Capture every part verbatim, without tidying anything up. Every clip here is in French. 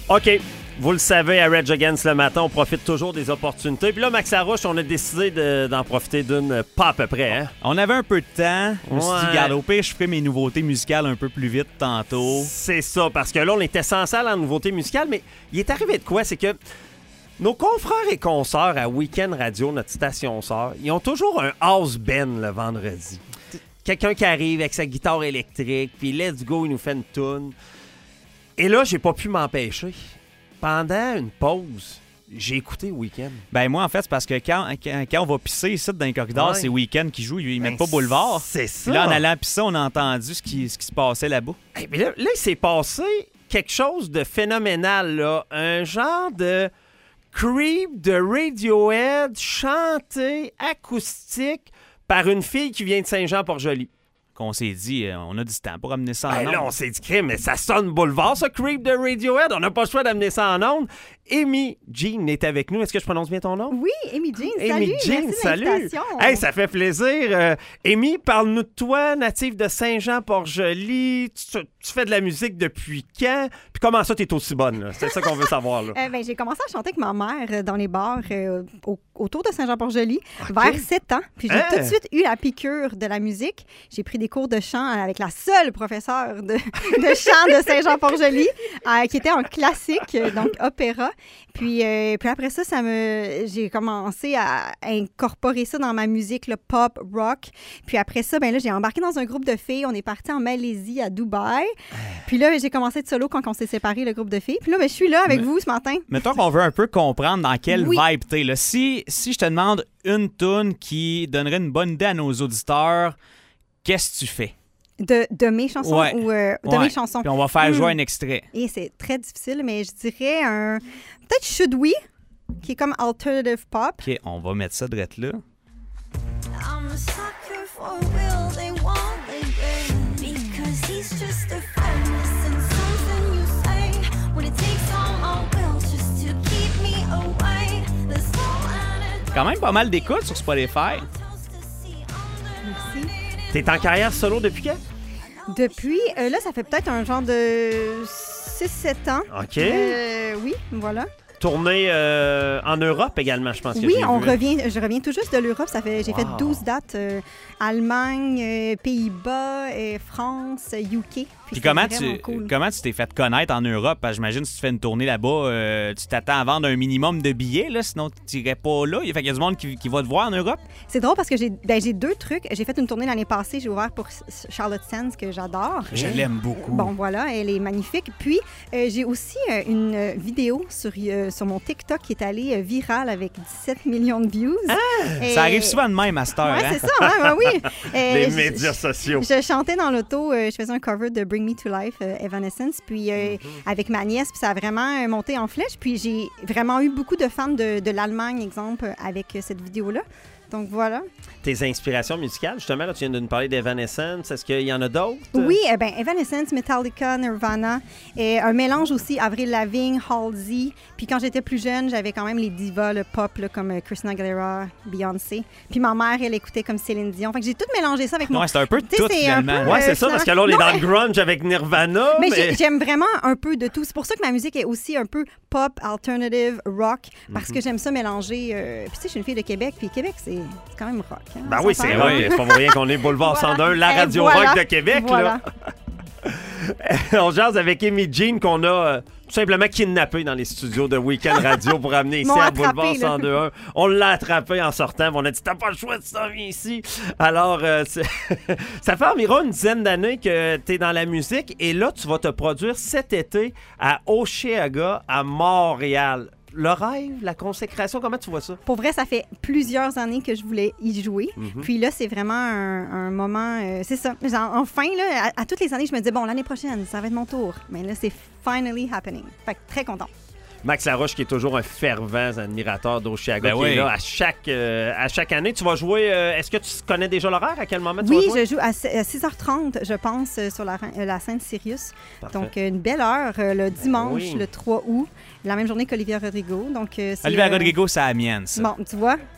OK. Vous le savez, à Rage Against le matin, on profite toujours des opportunités. Puis là, Max Larouche, on a décidé de, d'en profiter d'une pas à peu près. Hein? On avait un peu de temps. Je me suis Ouais. dit, regarde, au pire, je ferai mes nouveautés musicales un peu plus vite tantôt. C'est ça, parce que là, on était censé aller en nouveauté musicale, mais il est arrivé de quoi? C'est que nos confrères et consoeurs à Week-end Radio, notre station sœur, ils ont toujours un house band le vendredi. Quelqu'un qui arrive avec sa guitare électrique, puis let's go, il nous fait une toune. Et là, j'ai pas pu m'empêcher. Pendant une pause, j'ai écouté Week-end. Ben moi, en fait, c'est parce que quand, quand, quand on va pisser ici dans les corridors, Ouais. c'est Week-end qui joue, ils Ben, mettent pas Boulevard. C'est ça. Puis là, en allant pisser, on a entendu ce qui, ce qui se passait là-bas. Hey, mais là, là, il s'est passé quelque chose de phénoménal, là. Un genre de creep de Radiohead chanté acoustique par une fille qui vient de Saint-Jean-Port-Joli. Qu'on s'est dit, euh, on a du temps pour amener ça en Hey, là, on ondes. s'est dit, crème, mais ça sonne boulevard, ce creep de Radiohead. On n'a pas le choix d'amener ça en ondes. Amy Jean est avec nous. Est-ce que je prononce bien ton nom? Oui, Amy Jean, salut. Amy Jean, Merci de salut. l'invitation. Hey, ça fait plaisir. Euh, Amy, parle-nous de toi, native de Saint-Jean-Port-Joli. Tu, tu fais de la musique depuis quand? Puis comment ça, t'es aussi bonne? Là? C'est ça qu'on veut savoir. Là. Euh, ben, j'ai commencé à chanter avec ma mère euh, dans les bars euh, au- autour de Saint-Jean-Port-Joli vers sept ans. Puis j'ai Hein? tout de suite eu la piqûre de la musique. J'ai pris des cours de chant avec la seule professeure de, de chant de Saint-Jean-Port-Joli, euh, qui était en classique, euh, donc opéra. Puis, euh, puis après ça, ça me, j'ai commencé à incorporer ça dans ma musique, le pop, rock. Puis après ça, ben là, j'ai embarqué dans un groupe de filles. On est parti en Malaisie, à Dubaï. Puis là, j'ai commencé à être solo quand on s'est séparés, le groupe de filles. Puis là, ben, je suis là avec Mais- vous ce matin. Mettons qu'on veut un peu comprendre dans quelle Oui. vibe t'es. Là. Si, si je te demande une toune qui donnerait une bonne idée à nos auditeurs, qu'est-ce que tu fais? De, de mes chansons Ouais. ou euh, de Ouais. mes chansons. Puis on va faire Hmm. jouer un extrait. Et c'est très difficile, mais je dirais un. Peut-être Should We, qui est comme alternative pop. OK, on va mettre ça direct là. I'm a sucker for will they won't they baby because he's just a friend listen something you say when it takes all my will just to keep me away there's no antidote Quand même pas mal d'écoutes sur Spotify. to see Merci. T'es en carrière solo depuis quand? Depuis, euh, là, ça fait peut-être un genre de six sept ans. OK. Euh, oui, voilà. Tournée euh, en Europe également, je pense que Oui, j'ai on vu. revient, je reviens tout juste de l'Europe. Ça fait, j'ai Wow. fait douze dates. euh, Allemagne, euh, Pays-Bas, euh, France, U K. Puis c'était comment vraiment tu cool. comment tu t'es fait connaître en Europe? Parce que j'imagine que si tu fais une tournée là-bas, euh, tu t'attends à vendre un minimum de billets, là, sinon tu n'irais pas là. Il fait qu'il y a du monde qui, qui va te voir en Europe. C'est drôle parce que j'ai ben, j'ai deux trucs. J'ai fait une tournée l'année passée. J'ai ouvert pour Charlotte Sands, que j'adore. Je l'aime beaucoup. Bon, voilà, elle est magnifique. Puis, euh, j'ai aussi euh, une euh, vidéo sur, euh, sur mon TikTok qui est allée euh, virale avec dix-sept millions de views. Et- Ça arrive souvent de même à cette heure. Ouais, hein? c'est ça, hein, ben oui. Euh, Les je- médias sociaux. Je chantais dans l'auto, euh, je faisais un cover de Bring Me to Life, euh, Evanescence, puis euh, avec ma nièce, puis ça a vraiment euh, monté en flèche. Puis j'ai vraiment eu beaucoup de fans de, de l'Allemagne, exemple, avec euh, cette vidéo-là. Donc voilà. Tes inspirations musicales, justement, là, tu viens de nous parler d'Evanescence. Est-ce qu'il y en a d'autres? Oui, eh ben Evanescence, Metallica, Nirvana, et un mélange aussi Avril Lavigne, Halsey. Puis quand j'étais plus jeune, j'avais quand même les divas, le pop, là, comme euh, Christina Aguilera, Beyoncé. Puis ma mère, elle écoutait comme Céline Dion. Fait que j'ai tout mélangé ça avec mon... Ouais, c'est un peu de Tu sais, tout, c'est un finalement. peu, Ouais, euh, c'est ça, parce que là, on est non, dans le grunge avec Nirvana. Mais, Mais, j'ai- j'aime vraiment un peu de tout. C'est pour ça que ma musique est aussi un peu pop, alternative, rock, parce Mhm. que j'aime ça mélanger. euh, Puis tu sais, je suis une fille de Québec, puis Québec, c'est c'est quand même rock. hein, Ben on oui, s'entend? c'est vrai. vrai. C'est pas pour rien qu'on est Boulevard Voilà. cent un, la Et radio voilà. rock de Québec. Voilà. Là. On jase avec Amy Jean qu'on a euh, tout simplement kidnappé dans les studios de Week-end Radio pour amener ici M'ont à attrapé, Boulevard là. cent deux un. On l'a attrapé en sortant. On a dit, t'as pas le choix de s'en venir ici. Alors, euh, c'est- ça fait environ une dizaine d'années que tu es dans la musique et là, tu vas te produire cet été à Oshéaga, à Montréal. Le rêve, la consécration, comment tu vois ça? Pour vrai, ça fait plusieurs années que je voulais y jouer. Mhm. Puis là, c'est vraiment un, un moment... euh, c'est ça. Genre, enfin, là, à, à toutes les années, je me disais, bon, l'année prochaine, ça va être mon tour. Mais là, c'est finally happening. Fait que très content. Max Larouche, qui est toujours un fervent admirateur d'Oshéaga, Ben qui oui. est là à chaque, euh, à chaque année. Tu vas jouer... euh, est-ce que tu connais déjà l'horaire? À quel moment tu Oui, vas jouer? je joue à se- à six heures trente, je pense, euh, sur la, rein- euh, la scène Sirius. Parfait. Donc, euh, une belle heure, euh, le dimanche, oui. le trois août, la même journée qu'Olivia Rodrigo. Donc, euh, c'est, Olivia euh, Rodrigo, c'est la mienne, ça. Bon, tu vois,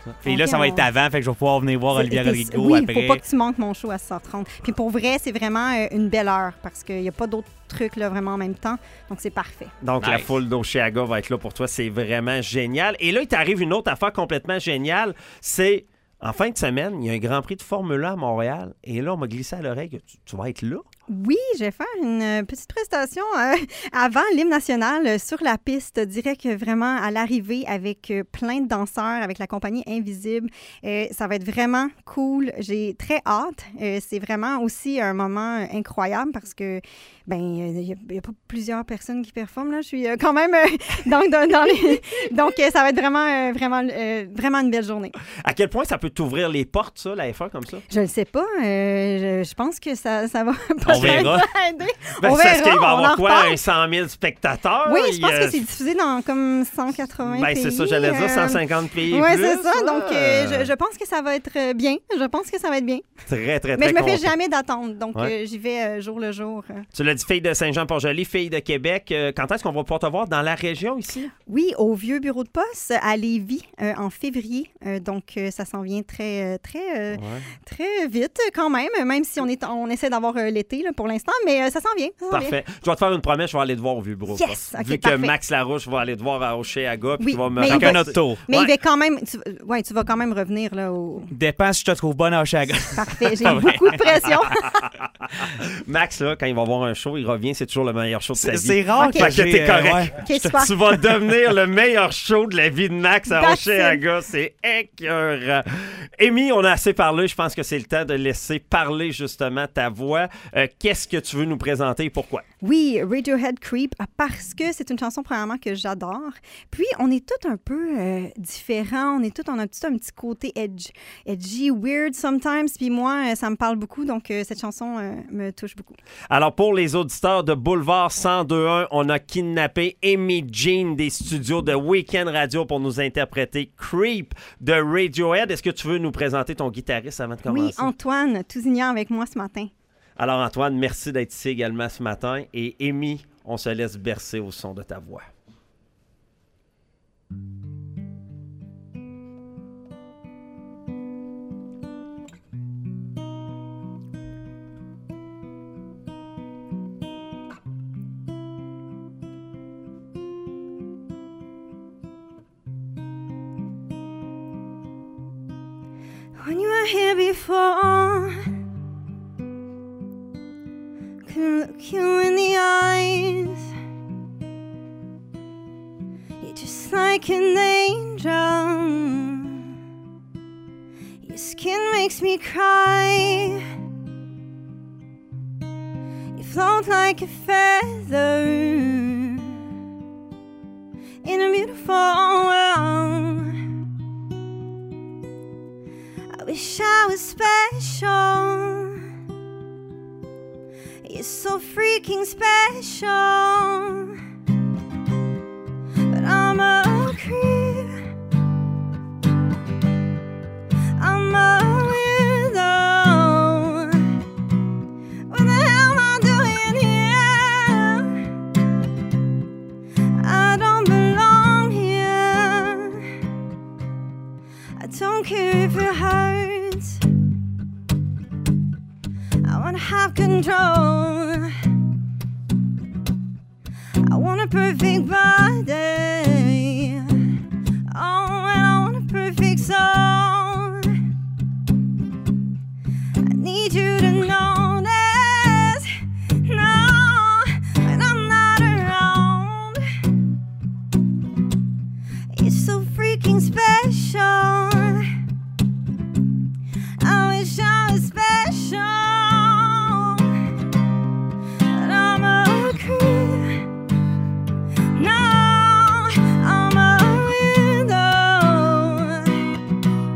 Puis là, Ok, ça va on- être avant, fait que je vais pouvoir venir voir C'est- Olivia t'es- Rodrigo oui, après. faut pas que tu manques mon show à six heures trente. Puis pour vrai, c'est vraiment euh, une belle heure parce qu'il n'y a pas d'autres trucs là, vraiment en même temps. Donc c'est parfait. Donc, la Nice. foule d'Oshéaga va être là pour toi. C'est vraiment génial. Et là, il t'arrive une autre affaire complètement géniale. C'est, en fin de semaine, il y a un Grand Prix de Formule un à Montréal. Et là, on m'a glissé à l'oreille que tu, tu vas être là. Oui, je vais faire une euh, petite prestation euh, avant l'hymne national euh, sur la piste. Je dirais que vraiment à l'arrivée avec euh, plein de danseurs, avec la compagnie Invisible, euh, ça va être vraiment cool. J'ai très hâte. Euh, c'est vraiment aussi un moment euh, incroyable parce que ben il n'y a, a pas plusieurs personnes qui performent là. Je suis euh, quand même euh, donc dans, dans les... donc euh, ça va être vraiment euh, vraiment euh, vraiment une belle journée. À quel point ça peut t'ouvrir les portes, ça, la F un, comme ça? Je ne sais pas. euh, je, je pense que ça, ça va On verra. aider. Ben, On c'est verra, ce qu'il va y on avoir en quoi? reparle. Un cent mille spectateurs? Oui, je Il, pense euh, que c'est diffusé dans comme cent quatre-vingts Ben, pays. c'est ça, j'allais dire euh, cent cinquante pays. Oui, plus, c'est ça. là. Donc, euh, je, je pense que ça va être euh, bien. Je pense que ça va être bien. Très, très, très Mais je me fais content. jamais d'attente. Donc, Ouais. euh, j'y vais euh, jour le jour. euh. Tu l'as dit, fille de Saint-Jean-Port-Joli, fille de Québec. Euh, quand est-ce qu'on va pouvoir te voir dans la région ici? Oui, au vieux bureau de poste à Lévis euh, en février. Euh, donc, euh, ça s'en vient très, euh, très, euh, très vite quand même, même si on, est, on essaie d'avoir euh, l'été là, pour l'instant. Mais euh, ça s'en vient. Ça s'en vient. Parfait. Je vais te faire une promesse, je vais aller te voir au vieux bureau. de Yes! poste. Ok, Vu que parfait. Max Larouche va aller te voir à Oshéaga, puis Oui, tu vas me mais il Chacun va- notre tour. Mais Ouais. il va quand même... Tu, ouais, tu vas quand même revenir là au... Dépend si je te trouve bonne à Oshéaga. Parfait, j'ai Ah ouais. beaucoup de pression. Max, là, quand il va voir un show, il revient, c'est toujours le meilleur show de sa C'est vie. c'est rare Ok. que Fait que j'ai, t'es euh, correct. ouais. OK, super. Tu vas devenir le meilleur show de la vie de Max à That's Oshéaga. C'est écœurant. Amy, on a assez parlé. Je pense que c'est le temps de laisser parler justement ta voix. Euh, Qu'est-ce que tu veux nous présenter et pourquoi? Oui, Radiohead Creep, parce que c'est une chanson, premièrement, que j'adore. Puis, on est tous un peu euh, différents. On est tous, on a tous un petit côté edge, edgy, weird sometimes. Puis moi, euh, ça me parle beaucoup. Donc, euh, cette chanson euh, me touche beaucoup. Alors, pour les auditeurs de Boulevard cent deux point un, on a kidnappé Amy Jean des studios de Weekend Radio pour nous interpréter Creep de Radiohead. Est-ce que tu veux nous présenter ton guitariste avant de commencer? Oui, Antoine Tousignan avec moi ce matin. Alors, Antoine, merci d'être ici également ce matin. Et Amy, on se laisse bercer au son de ta voix. When you were here before, couldn't look you in the eyes. You're just like an angel. Your skin makes me cry. You float like a feather in a beautiful world. I wish I was special. You're so freaking special. But I'm a creep. I'm a weirdo. What the hell am I doing here? I don't belong here. I don't care if it hurts. I wanna have control. I want a perfect body. Oh, and I want a perfect soul. I need you to notice. No, when I'm not around. You're so freaking special. I wish I was special. But I'm a creep. No, I'm a weirdo.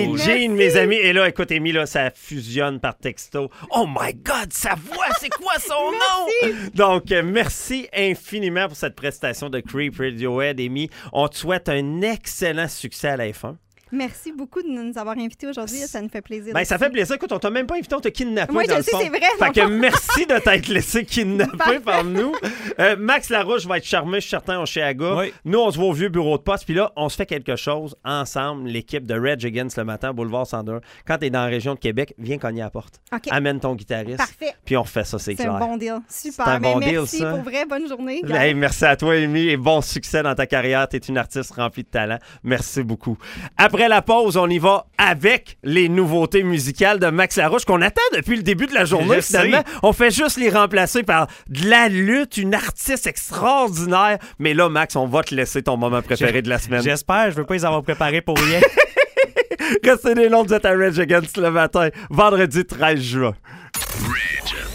Amy cool. Jean, mes amis. Et là, écoute, Amy, là, ça fusionne par texto. Oh my God, sa voix, c'est quoi son nom? Donc, euh, merci infiniment pour cette prestation de Creep Radiohead, Amy. On te souhaite un excellent succès à la F un. Merci beaucoup de nous avoir invités aujourd'hui. Ça nous fait plaisir. Ben, ça fait plaisir. Écoute, on t'a même pas invité, on t'a kidnappé. Oui, dans je le sais, fond. c'est vrai. Fait non, que pas- merci de t'être laissé kidnapper Parfait. par nous. Euh, Max Larouche va être charmé, je suis certain, au Chiaga. Oui. Nous, on se voit au vieux bureau de poste. Puis là, on se fait quelque chose ensemble, l'équipe de Rage Against le matin, Boulevard cent deux. Quand t'es dans la région de Québec, viens cogner à la porte. OK. Amène ton guitariste. Parfait. Puis on refait ça, c'est C'est clair. un bon deal. Super. C'est un bon Ben, deal, merci ça. pour vrai. Bonne journée. Hey, merci à toi, Amy, et bon succès dans ta carrière. Tu es une artiste remplie de talent. Merci beaucoup. Après la pause, on y va avec les nouveautés musicales de Max Larouche qu'on attend depuis le début de la journée. Je Finalement, sais. on fait juste les remplacer par de la lutte, une artiste extraordinaire. Mais là, Max, on va te laisser ton moment préféré de la semaine. J'espère, je veux pas les avoir préparés pour rien. Restez des longs, vous êtes à Rage Against le matin, vendredi treize juin.